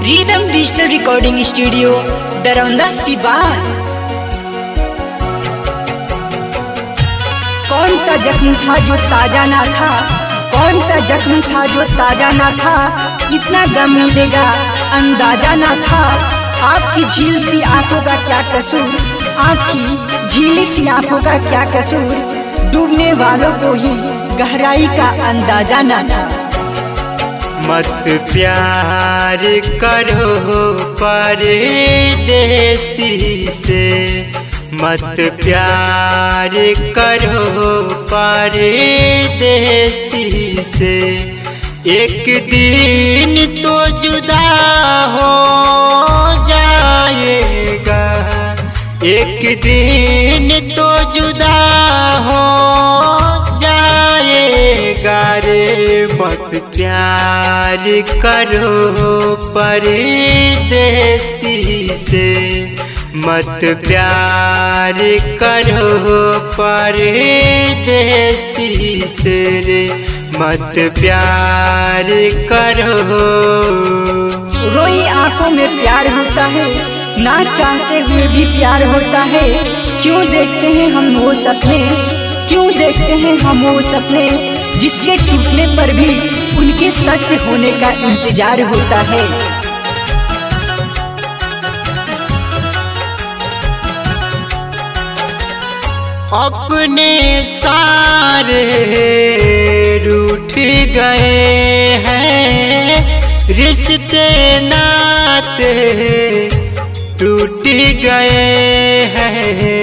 Rhythm digital recording studio Daraunda Siwan. कौन सा जख्म था जो ताजा ना था, कौन सा जख्म था जो ताजा ना था, इतना गम मिलेगा अंदाजा ना था। आपकी झील सी आंखों का क्या कसूर, आपकी झीली सी आंखों का क्या कसूर, डूबने वालों को ही गहराई का अंदाजा ना था। मत प्यार करो परदेसी से, मत प्यार करो परदेसी से, एक दिन तो जुदा हो जाएगा, एक दिन तो जुदा हो जाएगा रे। मत प्यार करो परदेसी से, मत प्यार करो परदेसी से रे, मत प्यार करो। रोई आंखों में प्यार होता है, ना चाहते हुए भी प्यार होता है। क्यों देखते हैं हम वो सपने, क्यों देखते हैं हम वो सपने, जिसके टूटने पर भी उनके सच होने का इंतजार होता है। अपने सारे रूठ गए हैं, रिश्ते नाते टूट गए हैं।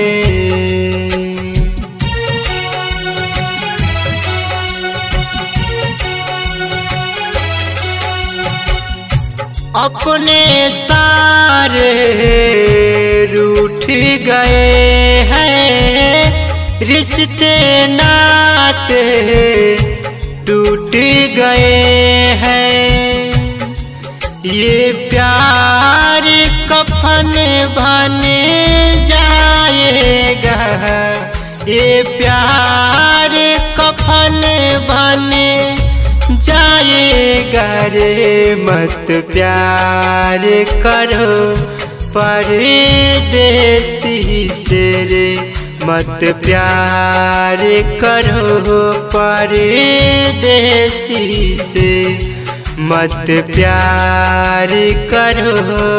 अपने सारे रूठ गए हैं, रिश्ते नाते टूट गए हैं। ये प्यार कफन बन जाएगा, ये प्यार कफन बन जाएगा रे। मत प्यार करो परदेसी से रे, मत प्यार करो परदेसी से, मत प्यार करो।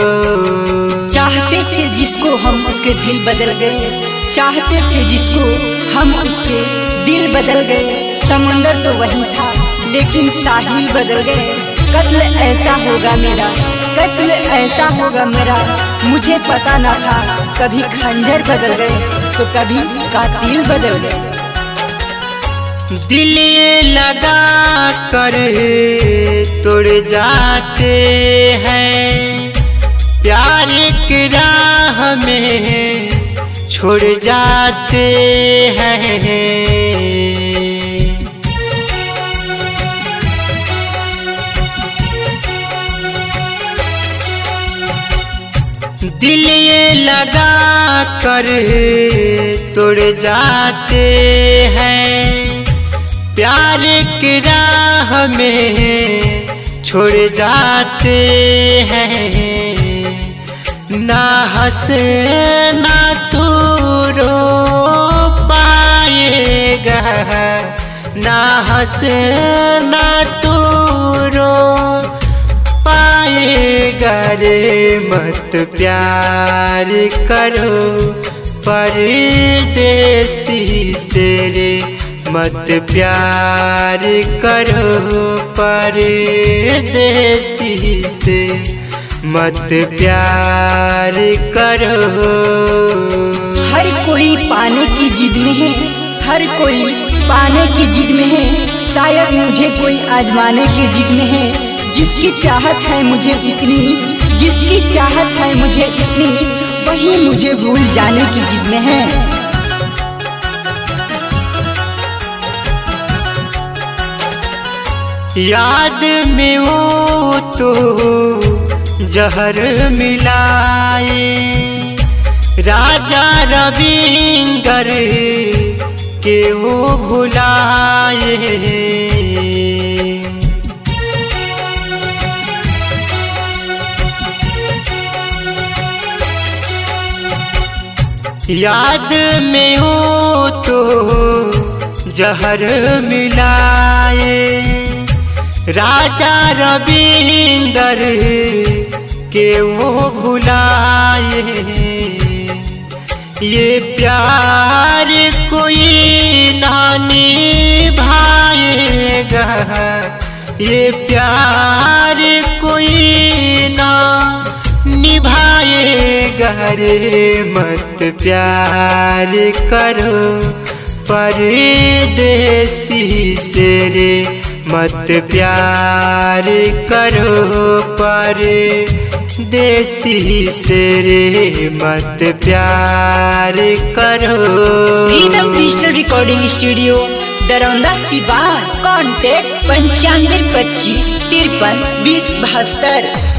चाहते थे जिसको हम उसके दिल बदल गए, चाहते थे जिसको हम उसके दिल बदल गए। समुंदर तो वही था लेकिन साहिल बदल गए। कत्ल ऐसा होगा मेरा, कत्ल ऐसा होगा मेरा, मुझे पता ना था। कभी खंजर बदल गए तो कभी कातिल बदल गए। दिल लगा कर तोड़ जाते हैं, प्यार की राह में छोड़ जाते हैं। दिल लगा कर तोड़ जाते हैं, प्यार की राह में छोड़ जाते हैं। ना हंस ना तू रो पाएगा, ना हंस ना तू रो पाएगा रे। मत प्यार करो परदेसी से रे, मत प्यार करो परदेसी से, मत प्यार करो। हर कोई पाने की जिद में है, हर कोई पाने की जिद में है। शायद मुझे कोई आजमाने की जिद में है। जिसकी चाहत है मुझे जितनी, जिसकी चाहत है मुझे इतनी, वही मुझे भूल जाने की जिद में है। याद में वो तो जहर मिलाए, राजा रविंदर के वो भुलाए। याद में हो तो जहर मिलाए, राजा रविंदर के वो भुलाए। ये प्यार कोई ना निभाएगा, ये प्यार कोई ना निभाएगा रे। मत प्यार करो परदेसी से रे, मत प्यार करो परदेसी से रे, मत प्यार करो। Rhythm digital recording studio Daraunda Siwan. Contact 95 25 53 20 72।